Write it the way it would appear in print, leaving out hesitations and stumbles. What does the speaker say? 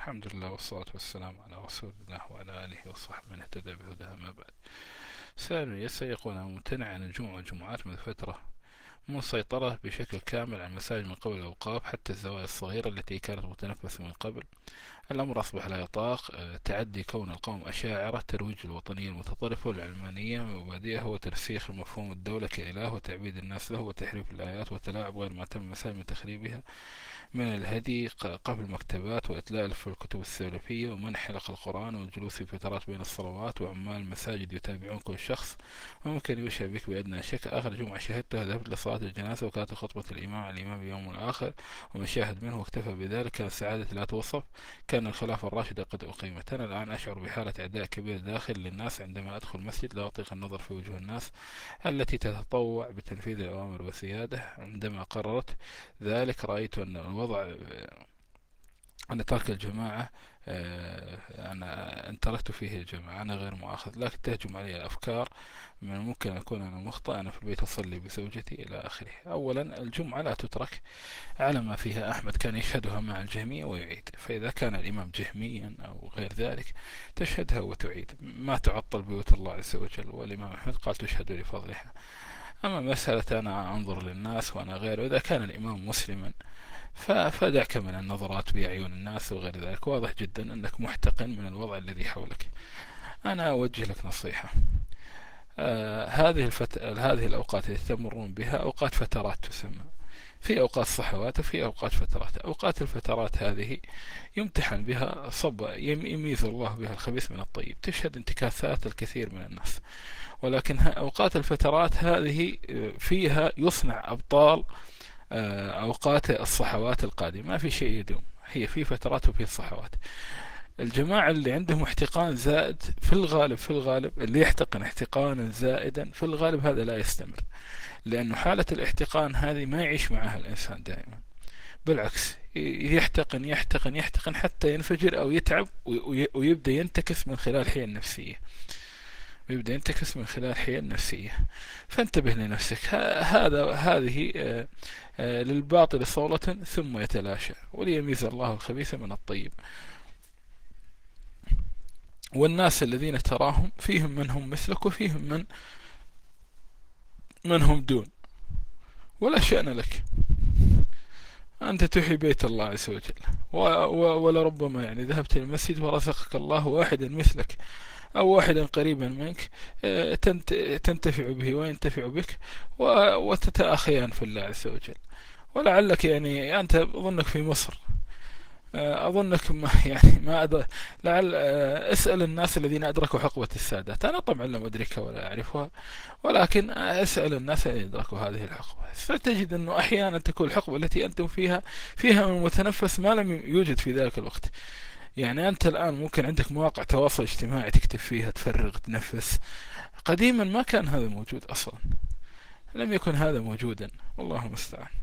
الحمد لله والصلاة والسلام على رسول الله وعلى آله وصحبه من اهتدى بهداه. ما بعد، سائل يسأل يقول: أنا ممتنع عن الجمعة والجمعات من فترة مسيطرة بشكل كامل على المساجد من قبل الأوقاف حتى الزوايا الصغيرة التي كانت متنفسة من قبل. الأمر أصبح لا يطاق. تعدي كون القوم أشاعرة، ترويج الوطنية المتطرفة والعلمانية ومبادئها، وترسيخ مفهوم الدولة كإله وتعبيد الناس له وتحريف الآيات وتلاعب غير معتم المساجد من تخريبها، من الهدي قفل المكتبات وإتلاف الكتب السلفية ومنع حلق القرآن والجلوس في فترات بين الصلوات، وعمال المساجد يتابعون كل شخص. وممكن يشعر بك بأدنى شك. آخر جمعة شهدتها ذهبت لصلاة الجنازة وكانت خطبة الإمام على الإمام اليوم الآخر ومشاهد منه واكتفى بذلك. كانت سعادتي لا توصف. كان الخلافة الراشدة قد أقيمت. أنا الآن أشعر بحالة عداء كبير داخل للناس عندما أدخل المسجد. لا أطيق النظر في وجوه الناس التي تتطوع بتنفيذ الأوامر والسيادة. عندما قررت ذلك رأيت أن الوضع أن ترك الجماعة، أنا أن تركت فيه الجماعة أنا غير مؤاخذ، لكن تهجم علي الأفكار من الممكن أن أكون أنا مخطئ. أنا في البيت أصلي بزوجتي إلى آخره. أولا، الجمعة لا تترك على ما فيها. أحمد كان يشهدها مع الجميع ويعيد، فإذا كان الإمام جهميا أو غير ذلك تشهدها وتعيد. ما تعطل بيوت الله عز وجل، والإمام أحمد قال تشهد لفضلها. أما مسألة أنا أنظر للناس وأنا غير، إذا كان الإمام مسلما فدعك من النظرات بأعين الناس وغير ذلك. واضح جدا أنك محتقن من الوضع الذي حولك. أنا أوجه لك نصيحة. هذه الأوقات التي تمرون بها أوقات فترات تسمى. في أوقات صحوات وفي أوقات فترات. أوقات الفترات هذه يمتحن بها يميز الله بها الخبيث من الطيب. تشهد انتكاسات الكثير من الناس، ولكن أوقات الفترات هذه فيها يصنع أبطال. أوقات الصحوات القادمة ما في شيء يدوم، هي في فترات وفي صحوات. الجماعة اللي عندهم احتقان زائد في الغالب اللي يحتقن احتقانا زائدا في الغالب هذا لا يستمر، لأنه حالة الاحتقان هذه ما يعيش معها الإنسان دائما. بالعكس، يحتقن يحتقن يحتقن حتى ينفجر أو يتعب ويبدأ ينتكس من خلال حيل نفسية. فانتبه لنفسك. هذه للباطل صولة ثم يتلاشى، وليميز الله الخبيث من الطيب. والناس الذين تراهم فيهم من هم مثلك وفيهم من هم دون، ولا شأن لك. أنت تحيي بيت الله عز وجل، ولربما ذهبت إلى المسجد ورزقك الله واحدا مثلك أو واحدا قريبا منك، تنتفع به وينتفع بك وتتأخيان في الله عز وجل. ولعلك أنت أظنك في مصر، أظنك ما لعل اسأل الناس الذين أدركوا حقبة السادات. أنا طبعا لم أدركها ولا أعرفها، ولكن اسأل الناس الذين أدركوا هذه الحقبة، فتجد أنه أحيانا تكون الحقبة التي أنتم فيها من متنفس ما لم يوجد في ذلك الوقت. أنت الآن ممكن عندك مواقع تواصل اجتماعي تكتب فيها، تفرغ، تنفس. قديما ما كان هذا موجود أصلا، لم يكن هذا موجودا، والله المستعان.